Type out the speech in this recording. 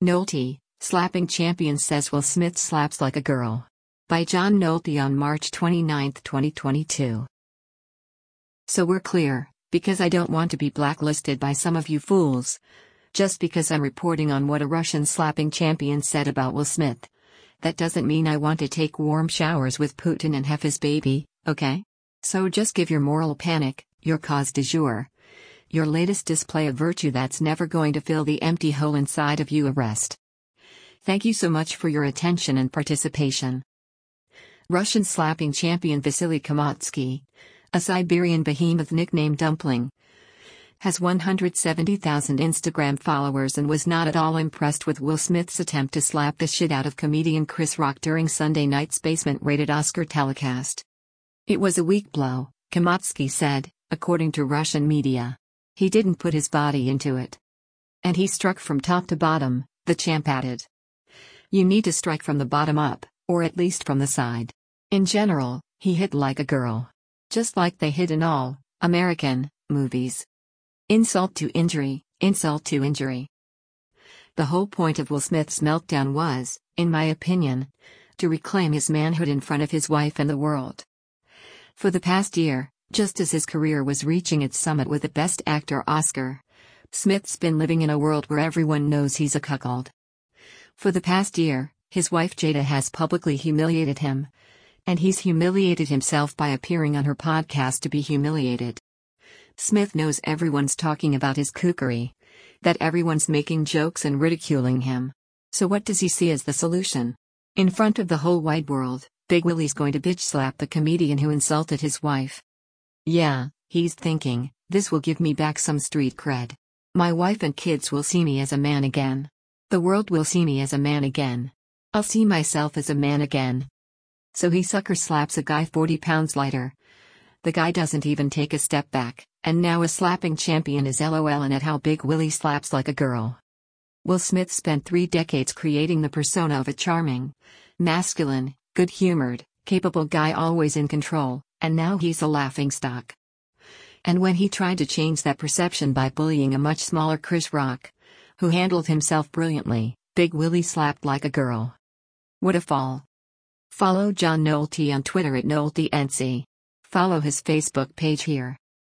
Nolte, slapping champion says Will Smith slaps like a girl. By John Nolte on March 29, 2022. So we're clear, because I don't want to be blacklisted by some of you fools. Just because I'm reporting on what a Russian slapping champion said about Will Smith. That doesn't mean I want to take warm showers with Putin and have his baby, okay? So just give your moral panic, your cause du jour, your latest display of virtue that's never going to fill the empty hole inside of you a rest. Thank you so much for your attention and participation. Russian slapping champion Vasily Kamatsky, a Siberian behemoth nicknamed Dumpling, has 170,000 Instagram followers and was not at all impressed with Will Smith's attempt to slap the shit out of comedian Chris Rock during Sunday night's basement-rated Oscar telecast. It was a weak blow, Kamatsky said, according to Russian media. He didn't put his body into it. And he struck from top to bottom, the champ added. You need to strike from the bottom up, or at least from the side. In general, he hit like a girl. Just like they hit in all American movies. Insult to injury, insult to injury. The whole point of Will Smith's meltdown was, in my opinion, to reclaim his manhood in front of his wife and the world. For the past year, just as his career was reaching its summit with the Best Actor Oscar, Smith's been living in a world where everyone knows he's a cuckold. For the past year, his wife Jada has publicly humiliated him, and he's humiliated himself by appearing on her podcast to be humiliated. Smith knows everyone's talking about his kookery, that everyone's making jokes and ridiculing him. So what does he see as the solution? In front of the whole wide world, Big Willie's going to bitch slap the comedian who insulted his wife. Yeah, he's thinking, this will give me back some street cred. My wife and kids will see me as a man again. The world will see me as a man again. I'll see myself as a man again. So he sucker slaps a guy 40 pounds lighter. The guy doesn't even take a step back, and now a slapping champion is LOLing at how Big Willie slaps like a girl. Will Smith spent 3 decades creating the persona of a charming, masculine, good-humored, capable guy always in control, and now he's a laughingstock. And when he tried to change that perception by bullying a much smaller Chris Rock, who handled himself brilliantly, Big Willie slapped like a girl. What a fall. Follow John Nolte on Twitter at NolteNC. Follow his Facebook page here.